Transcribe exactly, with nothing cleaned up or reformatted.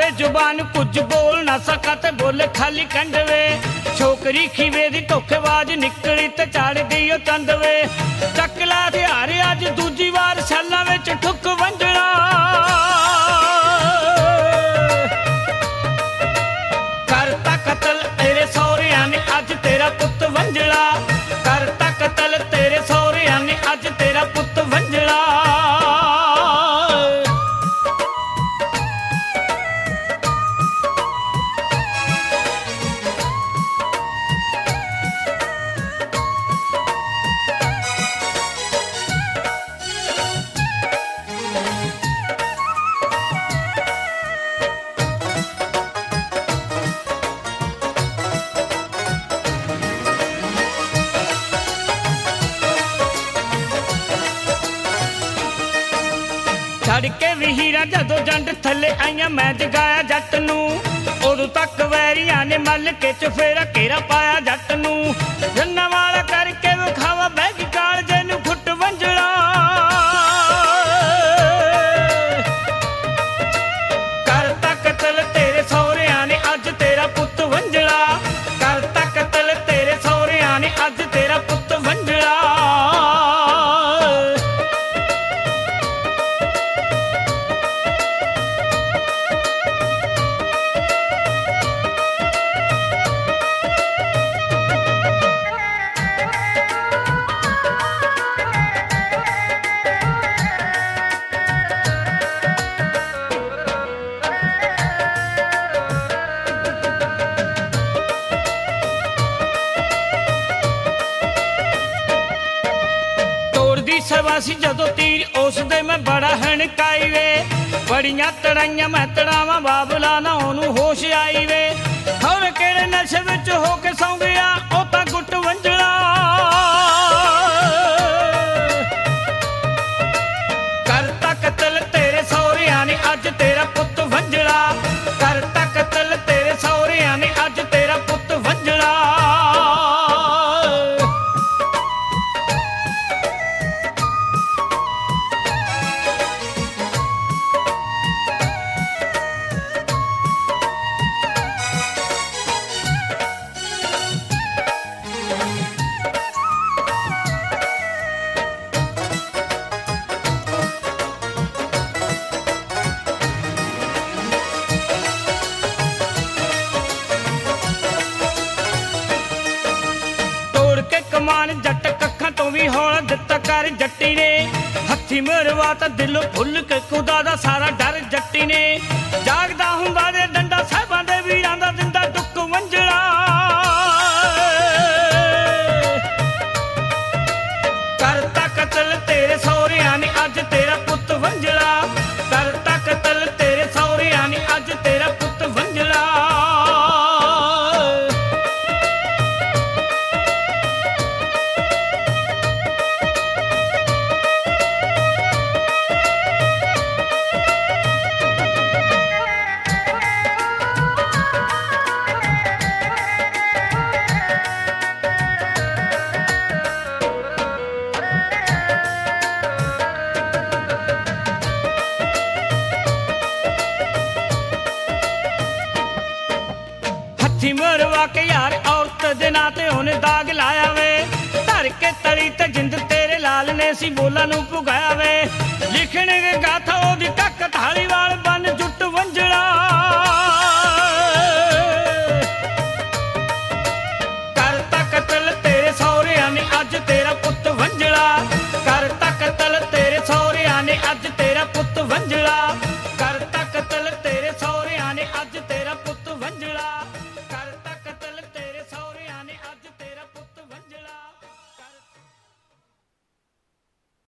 बेजुबान कुछ बोल ना सका ते बोले खाली कंडवे। छोकरी खीवे दी धोखेबाज निकली ते चाड़ गई ओ चंदवे। चकला हथियार अज दूजी वार सैलां विच ठुक वंजणा। करता कतल तेरे सौहरिया ने अज तेरा पुत वंजड़ा। करता कतल तेरे सौहरिया ने अज तेरा पुत वंजड़ा। छड़ के वीरा जदों जंड थले आईया मैं जगाया जट नू। उदों तक वैरिया ने मल के चफेरा घेरा पाया जट नू। जन्ना वाला करके विखावा बैगी कालजे नू फुट वंजड़ा। करता कतल तेरे सौहरिया ने अज तेरा पुत वंजड़ा। करता कतल तेरे सौहरिया ने अज तेरा पुत वंजड़ा। सवासी जदों तीर उस दे मैं बड़ा हणकाई वे। बड़ियां तड़ाइयां मैं तड़ावां बाबला ना ओनू होश आई वे। और केड़े नशे विच हो के सौ गया ओ तां गुट वंजड़ा। करता कतल तेरे सौहरिया ने अज तेरा पुत वंजड़ा। करता कतल तेरे सौहरिया ने अज तेरा पुत वंजड़ा। कमान जट कखा तो भी हौला दिता कर जट्टी ने। हथी मरवा ता दिलों भुल के खुदा दा सारा डर जट्टी ने। जागदा हुंदा दे डंडा साहिबां दे वीरां दा दिंदा दुख वंजड़ा। करता कतल तेरे सौहरिया ने अज तेरा पुत वंजड़ा। करता कतल तेरे सौहरिया ने अज तेरा पुत वंजड़ा। मरवा के यार औरत दे नाते उन्हें दाग लाया वे। धर के तली ते जिंद तेरे लाल ने सी बोला नू पुगाया वे। लिखने के गाथा